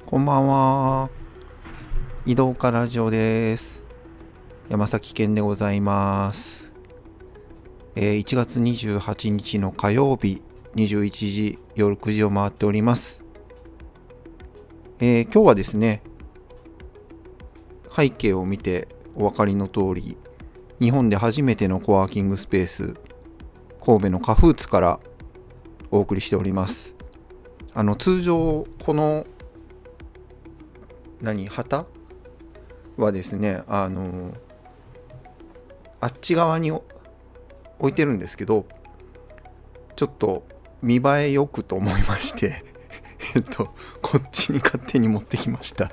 こんばんは。移動家ラジオです。山崎健でございます。1月28日の火曜日21時、夜9時を回っております。今日はですね、背景を見てお分かりの通り、日本で初めてのコワーキングスペース、神戸のカフーツからお送りしております。通常、この旗はですね、あっち側に置いてるんですけど、ちょっと見栄えよくと思いましてこっちに勝手に持ってきました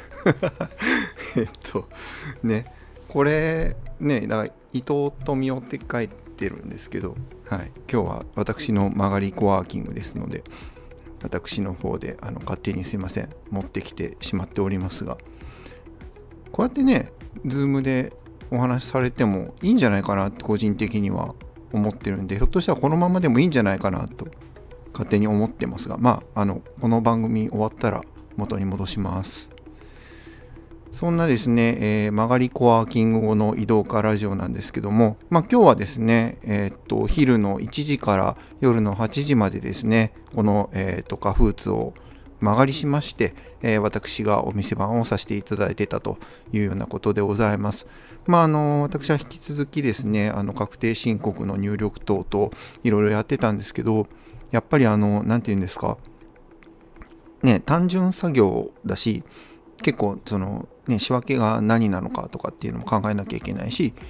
ね、これね、だから伊藤富夫って書いてるんですけど、はい、今日は私の曲がりコワーキングですので、私の方で勝手にすいません、持ってきてしまっておりますが、こうやってね、ズームでお話しされてもいいんじゃないかなって個人的には思ってるんで、ひょっとしたらこのままでもいいんじゃないかなと勝手に思ってますが、この番組終わったら元に戻します。そんなですね、曲がりコワーキング後の移動家ラジオなんですけども、今日はですね、昼の1時から夜の8時までですね、この、カフーツを間借りしまして、私がお店番をさせていただいてたというようなことでございます。私は引き続きですね、確定申告の入力等々いろいろやってたんですけど、やっぱりなんていうんですか、ね、単純作業だし、結構仕分けが何なのかとかっていうのも考えなきゃいけないし、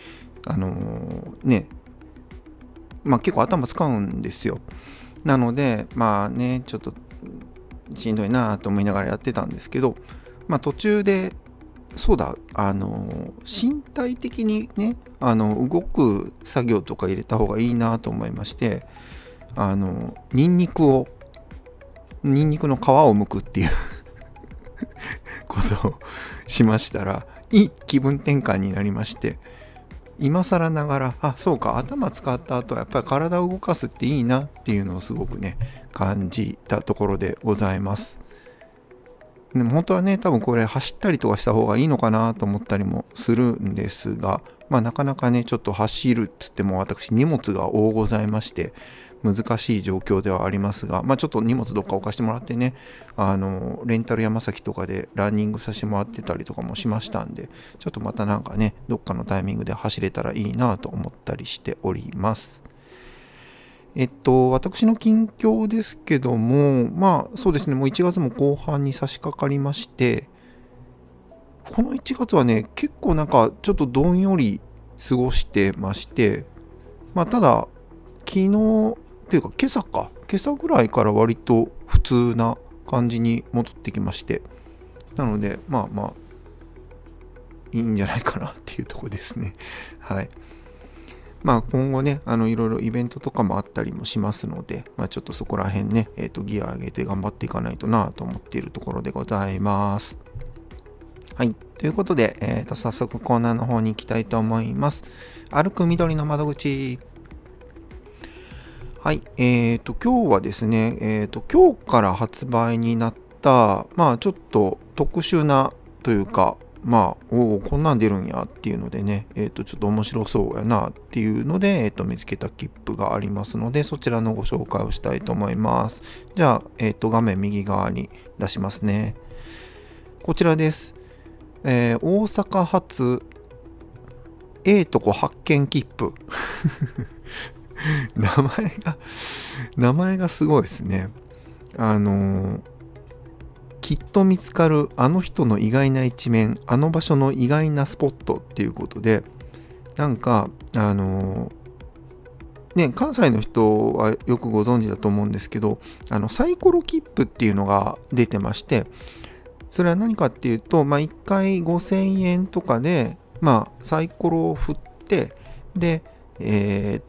結構頭使うんですよ。なのでちょっとしんどいなと思いながらやってたんですけど、途中でそうだ、身体的にね、動く作業とか入れた方がいいなと思いまして、ニンニクの皮を剥くっていうことをしましたら、いい気分転換になりまして、今更ながら、そうか、頭使った後はやっぱり体を動かすっていいなっていうのをすごくね、感じたところでございます。でも本当はね、多分これ走ったりとかした方がいいのかなと思ったりもするんですが、なかなかね、ちょっと走るっつっても私荷物が多ございまして、難しい状況ではありますが、ちょっと荷物どっか置かしてもらってね、レンタル山崎とかでランニングさせてもらってたりとかもしましたんで、ちょっとまたなんかね、どっかのタイミングで走れたらいいなと思ったりしております。私の近況ですけども、そうですね、もう1月も後半に差し掛かりまして、この1月はね、結構なんかちょっとどんより過ごしてまして、ただ、昨日っていうか今朝ぐらいから割と普通な感じに戻ってきまして、なので、いいんじゃないかなっていうところですね。はい。今後ね、いろいろイベントとかもあったりもしますので、ちょっとそこら辺ね、ギア上げて頑張っていかないとなと思っているところでございます。はい。ということで、早速コーナーの方に行きたいと思います。歩く緑の窓口。はい。今日はですね、今日から発売になった、ちょっと特殊なというか、こんなん出るんやっていうのでね、ちょっと面白そうやなっていうので、見つけた切符がありますので、そちらのご紹介をしたいと思います。じゃあ、画面右側に出しますね。こちらです。大阪発とこ発見切符。名前がすごいですね。きっと見つかるあの人の意外な一面、あの場所の意外なスポットっていうことで、関西の人はよくご存知だと思うんですけど、サイコロ切符っていうのが出てまして、それは何かっていうと、1回5000円とかで、サイコロを振って、で、3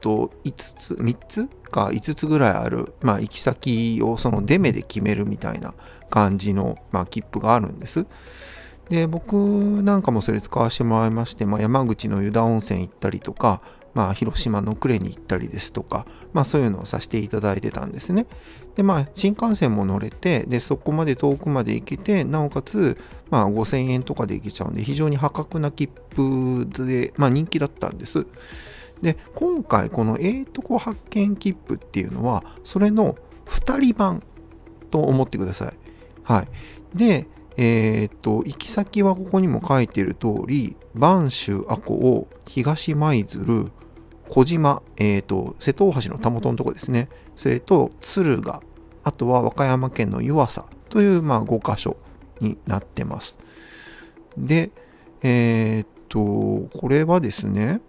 つぐらいある、行き先をその出目で決めるみたいな感じの、切符があるんです。で、僕なんかもそれ使わせてもらいまして、山口の湯田温泉行ったりとか、 広島の呉に行ったりですとか、そういうのをさせていただいてたんですね。で、新幹線も乗れて、で、そこまで遠くまで行けて、なおかつ、5000円とかで行けちゃうんで、非常に破格な切符で、人気だったんです。で、今回、この発見切符っていうのは、それの2人版と思ってください。はい。で、行き先はここにも書いてる通り、播州、赤穂、東舞鶴、小島、瀬戸大橋のたもとのとこですね。それと、敦賀、あとは和歌山県の湯浅という、5箇所になってます。で、これはですね、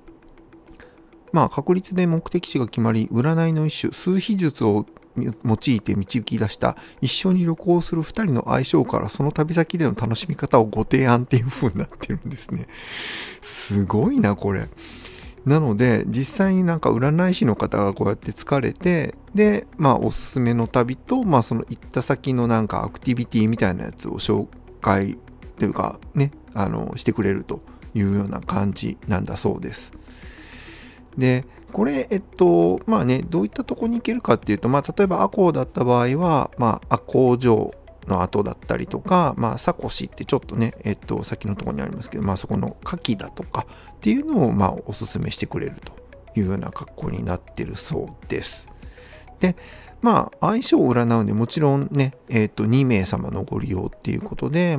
確率で目的地が決まり、占いの一種、数秘術を用いて導き出した一緒に旅行する2人の相性からその旅先での楽しみ方をご提案っていう風になってるんですね。すごいなこれ。なので実際に占い師の方がこうやって疲れて、でおすすめの旅とその行った先のアクティビティみたいなやつを紹介というかねしてくれるというような感じなんだそうです。でこれどういったとこに行けるかっていうと例えば赤穂だった場合は赤穂城の跡だったりとか佐古市ってちょっとね先のところにありますけどそこの牡蠣だとかっていうのをおすすめしてくれるというような格好になってるそうです。で相性を占うんでもちろんね2名様のご利用っていうことで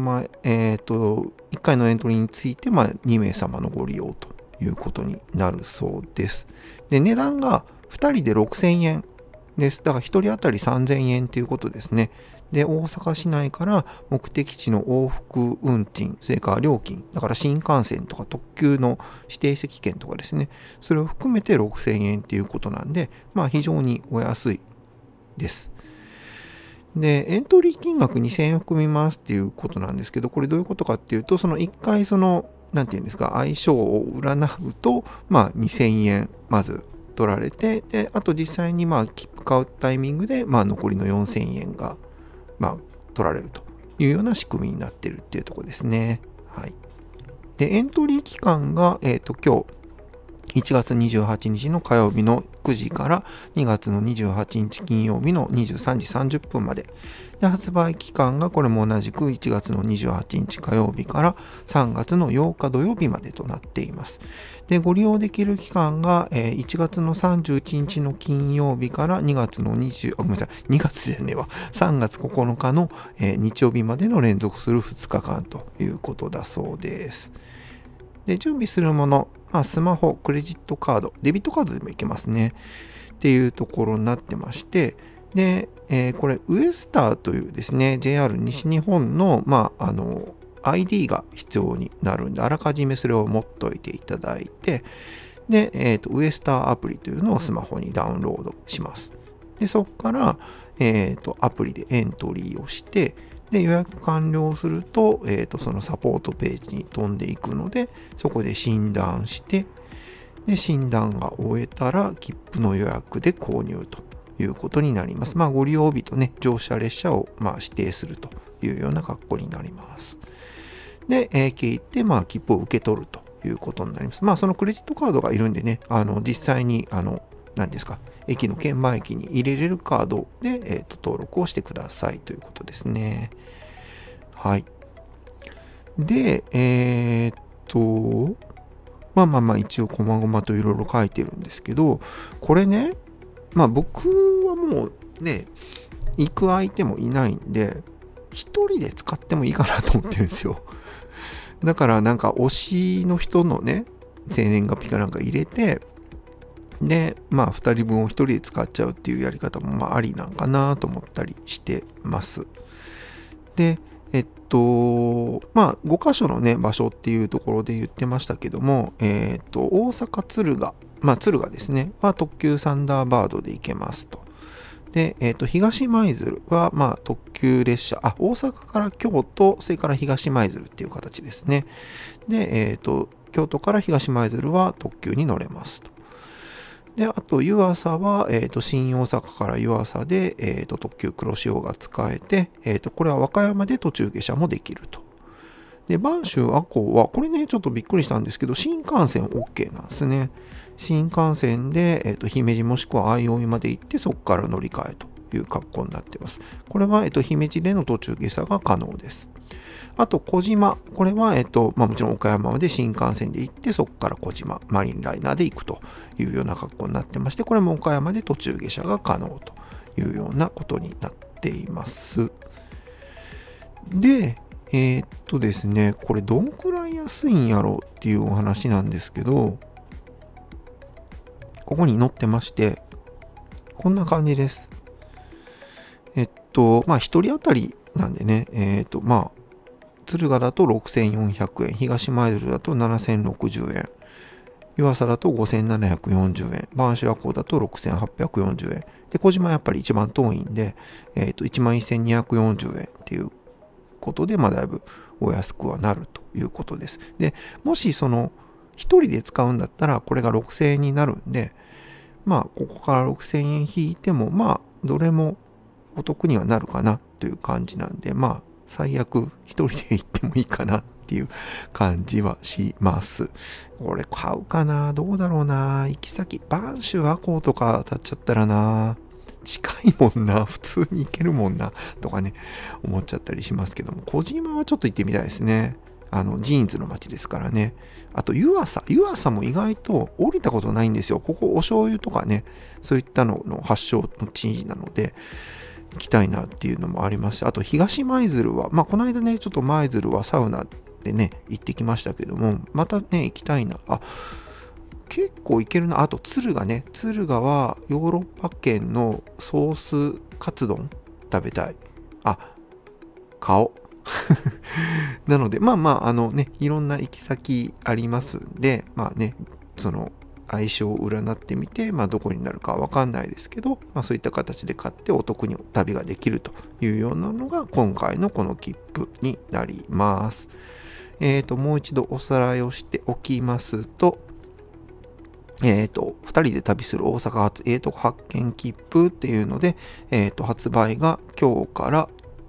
1回のエントリーについて2名様のご利用ということになるそうです。で、値段が2人で6000円です。だから1人当たり3000円ということですね。で、大阪市内から目的地の往復運賃、それから料金、だから新幹線とか特急の指定席券とかですね、それを含めて6000円ということなんで、非常にお安いです。で、エントリー金額2000円含みますっていうことなんですけど、これどういうことかっていうと、その1回なんていうんですか、相性を占うと、2000円まず取られて、で、あと実際に切符買うタイミングで、残りの4000円が、取られるというような仕組みになっているっていうところですね。はい。で、エントリー期間が、今日、1月28日の火曜日の9時から2月の28日金曜日の23時30分まで。で、発売期間がこれも同じく1月の28日火曜日から3月の8日土曜日までとなっています。で、ご利用できる期間が1月の31日の金曜日から2月の2月じゃねえわ。3月9日の日曜日までの連続する2日間ということだそうです。で、準備するもの、スマホ、クレジットカード、デビットカードでもいけますね。っていうところになってまして、で、これ、ウエスターというですね、JR 西日本の、ID が必要になるんで、あらかじめそれを持っといていただいて、で、ウエスターアプリというのをスマホにダウンロードします。で、そこから、アプリでエントリーをして、で、予約完了すると、そのサポートページに飛んでいくので、そこで診断して、で、診断が終えたら、切符の予約で購入ということになります。ご利用日とね、乗車列車を指定するというような格好になります。で、聞いて、切符を受け取るということになります。そのクレジットカードがいるんでね、実際に、何ですか、駅の券売機に入れれるカードで、登録をしてくださいということですね。はい。で、一応、細々といろいろ書いてるんですけど、これね、僕はもうね、行く相手もいないんで、一人で使ってもいいかなと思ってるんですよ。だから推しの人のね、生年月日か入れて、で、2人分を1人で使っちゃうっていうやり方もありなんかなと思ったりしてます。で、5箇所のね、場所っていうところで言ってましたけども、大阪敦賀、敦賀ですね、は特急サンダーバードで行けますと。で、東舞鶴は、特急列車、大阪から京都、それから東舞鶴っていう形ですね。で、京都から東舞鶴は特急に乗れますと。で、あと、湯浅は、新大阪から湯浅で、特急黒潮が使えて、これは和歌山で途中下車もできると。で、播州赤穂は、これね、ちょっとびっくりしたんですけど、新幹線 OK なんですね。 新幹線で、姫路もしくは相生まで行って、そこから乗り換えという格好になっています。これは、姫路での途中下車が可能です。あと、小島。これは、もちろん岡山まで新幹線で行って、そこから小島、マリンライナーで行くというような格好になってまして、これも岡山で途中下車が可能というようなことになっています。で、ですね、これどんくらい安いんやろうっていうお話なんですけど、ここに載ってまして、こんな感じです。1人当たりなんでね、敦賀だと6400円、東舞鶴だと7060円、湯浅だと5740円、播州夜行だと6840円。で、小島やっぱり一番遠いんで、11240円っていうことで、だいぶお安くはなるということです。で、もし一人で使うんだったら、これが6000円になるんで、ここから6000円引いても、どれもお得にはなるかなという感じなんで、最悪一人で行ってもいいかなっていう感じはします。これ買うかな、どうだろうな、行き先、播州赤穂とか当たっちゃったらな、近いもんな、普通に行けるもんな、とかね、思っちゃったりしますけども、小島はちょっと行ってみたいですね。ジーンズの街ですからね。あと、湯浅も意外と降りたことないんですよ。ここ、お醤油とかね、そういったのの発祥の地なので、行きたいなっていうのもありますし、あと、東舞鶴は、この間ね、ちょっと舞鶴はサウナでね、行ってきましたけども、またね、行きたいな。結構いけるな。あと、敦賀ね。敦賀はヨーロッパ圏のソースカツ丼食べたい。顔。なので、いろんな行き先ありますんで、その相性を占ってみて、どこになるかわかんないですけど、そういった形で買ってお得に旅ができるというようなのが今回のこの切符になります。もう一度おさらいをしておきますと、2人で旅する大阪発発見切符っていうので、発売が今日から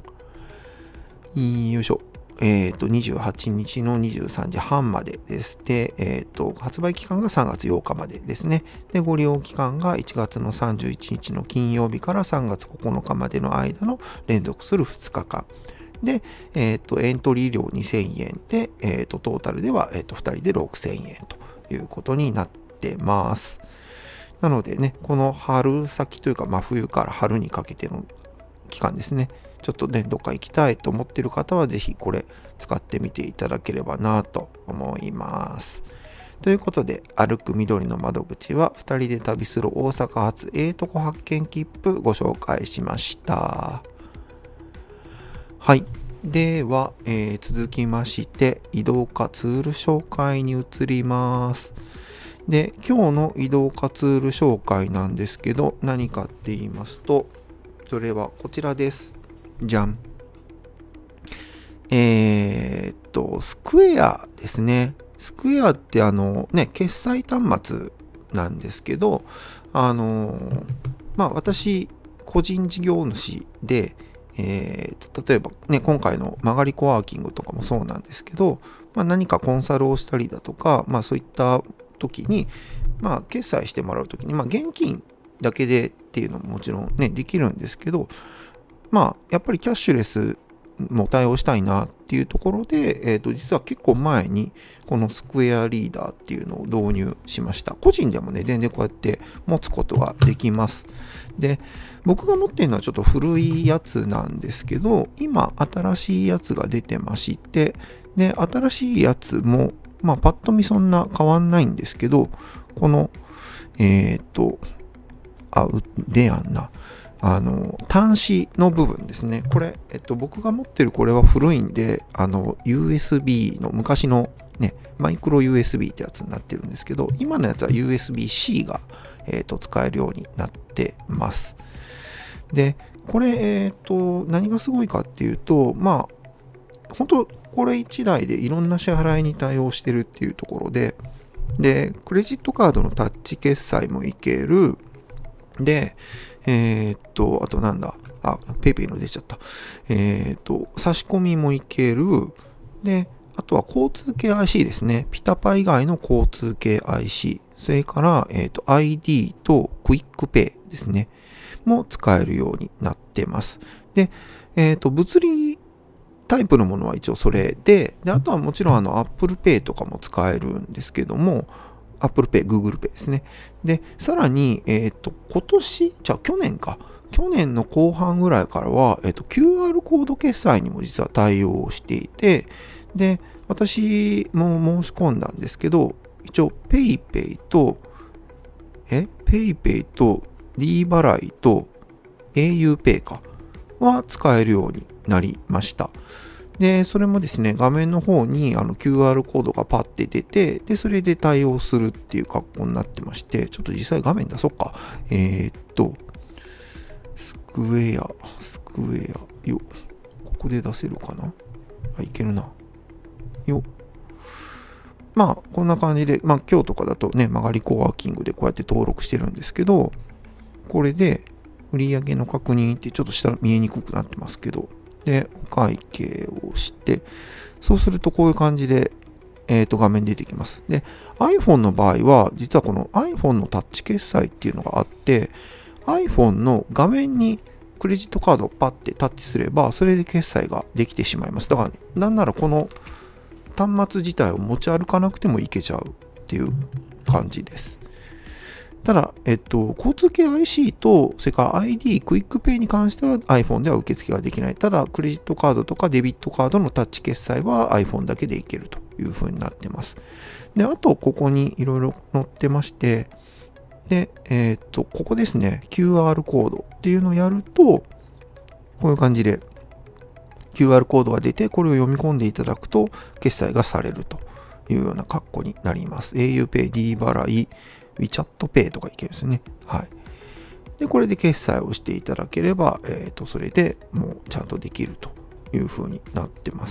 よいしょ。28日の23時半までです。で、発売期間が3月8日までですね。で、ご利用期間が1月の31日の金曜日から3月9日までの間の連続する2日間。で、エントリー料2000円で、トータルでは、2人で6000円ということになってます。なのでね、この春先というか、冬から春にかけての期間ですね。ちょっとね、どっか行きたいと思っている方は、ぜひこれ使ってみていただければなと思います。ということで、歩く緑の窓口は、2人で旅する大阪発発見切符ご紹介しました。はい。では、続きまして、移動化ツール紹介に移ります。で、今日の移動化ツール紹介なんですけど、何かって言いますと、それはこちらです。じゃん。スクエアですね。スクエアって決済端末なんですけど、私、個人事業主で、例えばね、今回の曲がりコワーキングとかもそうなんですけど、何かコンサルをしたりだとか、そういった時に、決済してもらう時に、現金だけでっていうのももちろんね、できるんですけど、やっぱりキャッシュレスも対応したいなっていうところで、実は結構前にこのスクエアリーダーっていうのを導入しました。個人でもね、全然こうやって持つことができます。で、僕が持っているのはちょっと古いやつなんですけど、今新しいやつが出てまして、で、新しいやつも、パッと見そんな変わんないんですけど、この、でやんな。端子の部分ですね。これ、僕が持ってるこれは古いんで、USB の昔のね、マイクロ USB ってやつになってるんですけど、今のやつは USB-C が、使えるようになってます。で、これ、何がすごいかっていうと、本当これ1台でいろんな支払いに対応してるっていうところで、クレジットカードのタッチ決済もいける。で、あとなんだ、ペイペイの出ちゃった。差し込みもいける。で、あとは交通系 IC ですね。ピタパ以外の交通系 IC それから、ID とクイックペイですね。も使えるようになってます。で、物理タイプのものは一応それで、あとはもちろんApple Pay とかも使えるんですけども、Apple Pay、Google Pay ですね。で、さらに、去年か。去年の後半ぐらいからは、QR コード決済にも実は対応していて、で、私も申し込んだんですけど、一応 PayPay と、PayPay と D 払いと auPay かは使えるようになりました。で、それもですね、画面の方にQR コードがパッて出て、で、それで対応するっていう格好になってまして、ちょっと実際画面出そうか。スクエア、よ、ここで出せるかな？いけるな。よ。まあ、こんな感じで、まあ、今日とかだとね、曲がりコワーキングでこうやって登録してるんですけど、これで売上の確認ってちょっと下見えにくくなってますけど、で、お会計をして、そうするとこういう感じで、画面出てきます。で、iPhone の場合は、実はこの iPhone のタッチ決済っていうのがあって、iPhone の画面にクレジットカードをパッてタッチすれば、それで決済ができてしまいます。だから、なんならこの端末自体を持ち歩かなくてもいけちゃうっていう感じです。ただ、交通系 IC と、それから ID、クイックペイに関しては iPhone では受付ができない。ただ、クレジットカードとかデビットカードのタッチ決済は iPhone だけでいけるという風になってます。で、あと、ここにいろいろ載ってまして、で、ここですね、QR コードっていうのをやると、こういう感じで QR コードが出て、これを読み込んでいただくと、決済がされるというような格好になります。auPay、D 払い、WeChat Pay とかいけるんですね。はい。で、これで決済をしていただければ、それでもうちゃんとできるという風になってます。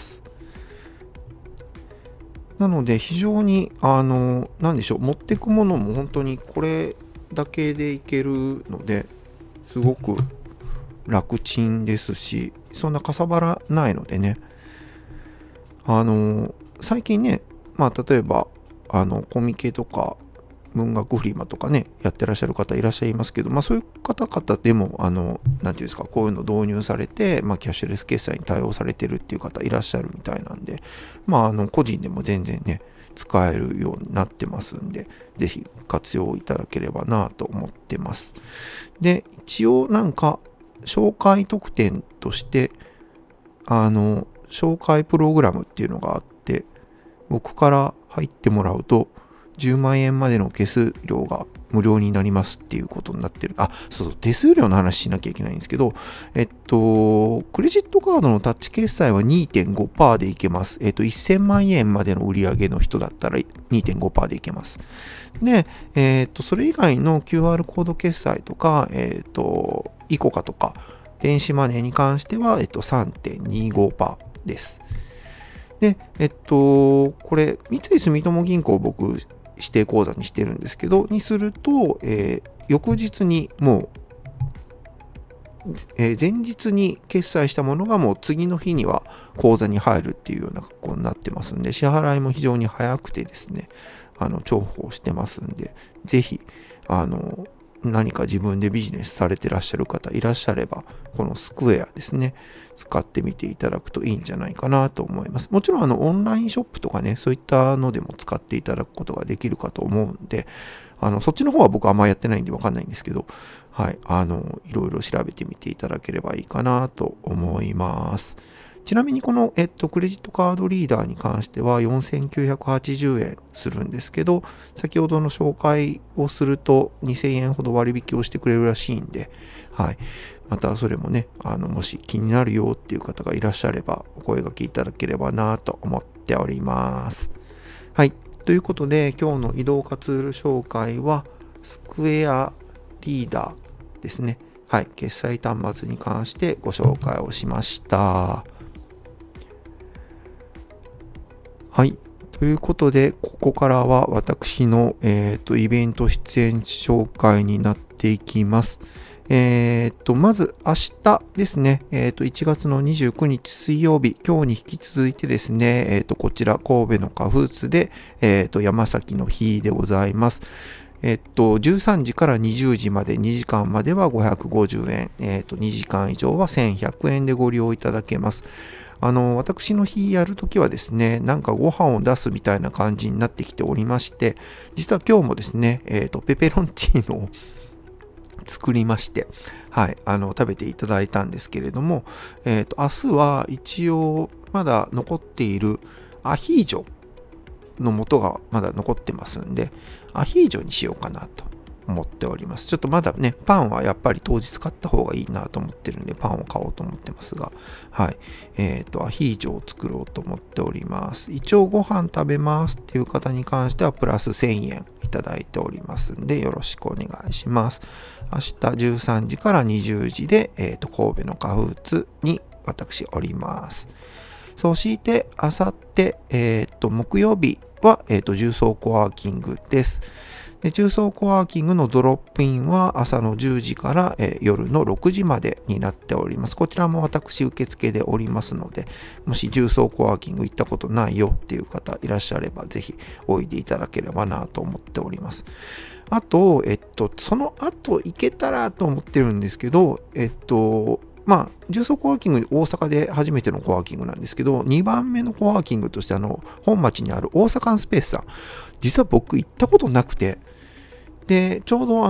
なので、非常に、なんでしょう、持ってくものも本当にこれだけでいけるので、すごく楽ちんですし、そんなかさばらないのでね、最近ね、まあ、例えば、コミケとか、文学フリマとかね、やってらっしゃる方いらっしゃいますけど、まあそういう方々でも、なんていうんですか、こういうの導入されて、まあキャッシュレス決済に対応されてるっていう方いらっしゃるみたいなんで、まあ個人でも全然ね、使えるようになってますんで、ぜひ活用いただければなと思ってます。で、一応なんか、紹介特典として、紹介プログラムっていうのがあって、僕から入ってもらうと、10万円までの手数料が無料になりますっていうことになってる。そう、手数料の話しなきゃいけないんですけど、クレジットカードのタッチ決済は 2.5% でいけます。1000万円までの売り上げの人だったら 2.5% でいけます。で、それ以外の QR コード決済とか、イコカとか、電子マネーに関しては、3.25% です。で、これ、三井住友銀行僕、指定口座にしてるんですけど、にすると、翌日にもう、前日に決済したものがもう次の日には口座に入るっていうような格好になってますんで、支払いも非常に早くてですね、重宝してますんで、ぜひ、何か自分でビジネスされてらっしゃる方いらっしゃれば、このスクエアですね、使ってみていただくといいんじゃないかなと思います。もちろんオンラインショップとかね、そういったのでも使っていただくことができるかと思うんで、そっちの方は僕あんまやってないんでわかんないんですけど、はい、いろいろ調べてみていただければいいかなと思います。ちなみにこの、クレジットカードリーダーに関しては4980円するんですけど、先ほどの紹介をすると2000円ほど割引をしてくれるらしいんで、はい。またそれもね、もし気になるよっていう方がいらっしゃれば、お声掛けいただければなと思っております。はい。ということで、今日の移動化ツール紹介は、スクエアリーダーですね。はい。決済端末に関してご紹介をしました。はい。ということで、ここからは私の、イベント出演紹介になっていきます。 まず明日ですね、1月の29日水曜日、今日に引き続いてですね、こちら神戸の花風津で、山崎の日でございます。13時から20時まで2時間までは550円、2時間以上は1100円でご利用いただけます。私の日やるときはですね、なんかご飯を出すみたいな感じになってきておりまして、実は今日もですね、ペペロンチーノを作りまして、はい、食べていただいたんですけれども、明日は一応まだ残っているアヒージョの素がまだ残ってますんで、アヒージョにしようかなと思っております。ちょっとまだね、パンはやっぱり当日買った方がいいなと思ってるんで、パンを買おうと思ってますが、はい。アヒージョを作ろうと思っております。一応ご飯食べますっていう方に関してはプラス1000円いただいておりますんで、よろしくお願いします。明日13時から20時で、神戸の花風津に私おります。そして、あさって、木曜日は、重曹コワーキングです。で、重曹コワーキングのドロップインは朝の10時から、夜の6時までになっております。こちらも私受付でおりますので、もし重曹コワーキング行ったことないよっていう方いらっしゃれば、ぜひおいでいただければなと思っております。あと、その後行けたらと思ってるんですけど、重曹コワーキング大阪で初めてのコワーキングなんですけど、2番目のコワーキングとして本町にある大阪スペースさん、実は僕行ったことなくて、で、ちょうど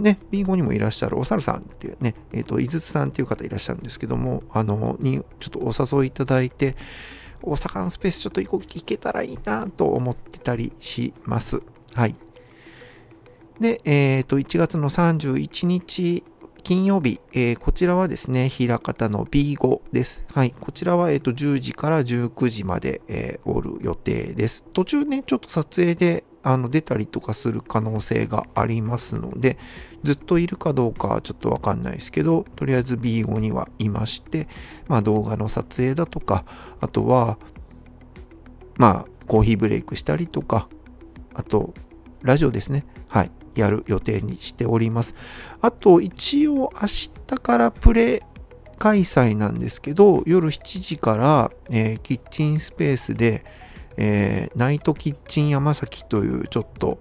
B5 にもいらっしゃるおさるさんっていうね、井筒さんっていう方いらっしゃるんですけども、にちょっとお誘いいただいて、大阪のスペースちょっと行けたらいいなと思ってたりします。はい。で、1月の31日、金曜日、こちらはですね、枚方の B5 です。はい。こちらは、10時から19時まで、おる予定です。途中ね、ちょっと撮影で出たりとかする可能性がありますので、ずっといるかどうかはちょっとわかんないですけど、とりあえず B5 にはいまして、動画の撮影だとか、あとは、コーヒーブレイクしたりとか、あと、ラジオですね。はい。やる予定にしております。あと、一応明日からプレ開催なんですけど、夜7時から、キッチンスペースで、ナイトキッチン山崎というちょっと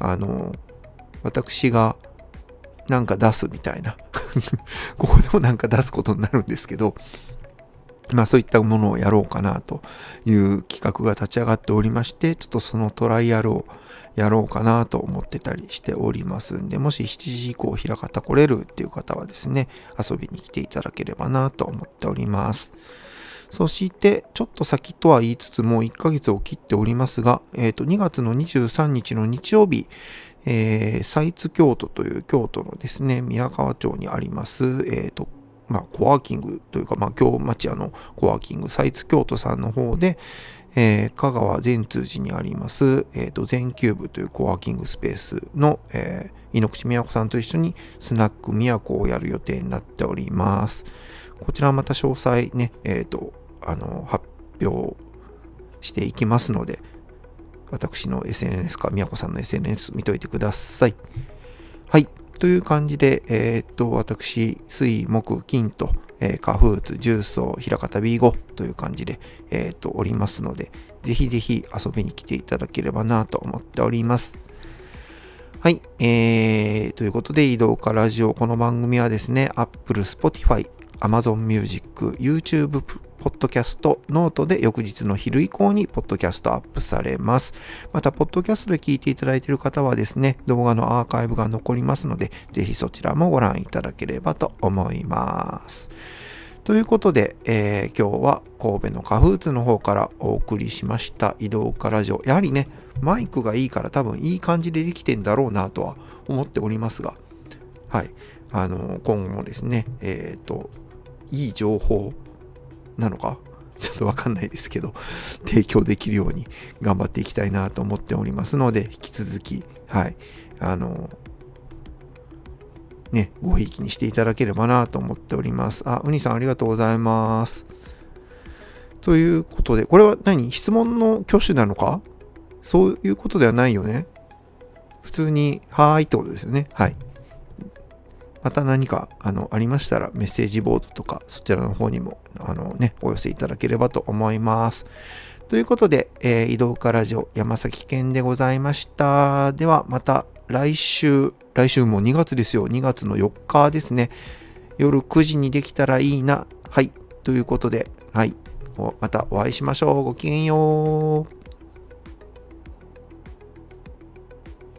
私がなんか出すみたいなここでもなんか出すことになるんですけど、そういったものをやろうかなという企画が立ち上がっておりまして、ちょっとそのトライアルをやろうかなと思ってたりしておりますんで、もし7時以降枚方来れるっていう方はですね、遊びに来ていただければなと思っております。そして、ちょっと先とは言いつつも1ヶ月を切っておりますが、2月の23日の日曜日、サイツ京都という京都のですね、宮川町にあります、コワーキングというか、京町屋のコワーキング、サイツ京都さんの方で、香川善通寺にあります、全キューブというコワーキングスペースの、井ノ口美和子さんと一緒にスナックみやこをやる予定になっております。こちらはまた詳細ね、発表していきますので、私の SNS か、みやこさんの SNS 見といてください。はい。という感じで、私、水、木、金と、花風津、重曹、枚方 B5 という感じで、おりますので、ぜひぜひ遊びに来ていただければなと思っております。はい。ということで、移動かラジオ、この番組はですね、Apple、Spotify、Amazon Music、YouTube、ポッドキャスト、ノートで翌日の昼以降にポッドキャストアップされます。また、ポッドキャストで聞いていただいている方はですね、動画のアーカイブが残りますので、ぜひそちらもご覧いただければと思います。ということで、今日は神戸の花風津の方からお送りしました移動かラジオ。やはりね、マイクがいいから多分いい感じでできてんだろうなとは思っておりますが、はい。今後もですね、いい情報なのかちょっとわかんないですけど、提供できるように頑張っていきたいなと思っておりますので、引き続き、はい、ごひいきにしていただければなと思っております。ウニさんありがとうございます。ということで、これは質問の挙手なのか？そういうことではないよね。普通に、はーいってことですよね。はい。 また何かありましたらメッセージボードとかそちらの方にもお寄せいただければと思います。ということで、移動化ラジオ山崎健でございました。ではまた来週も2月ですよ。2月の4日ですね。夜9時にできたらいいな。はい。ということで、はい。またお会いしましょう。ごきげんよう。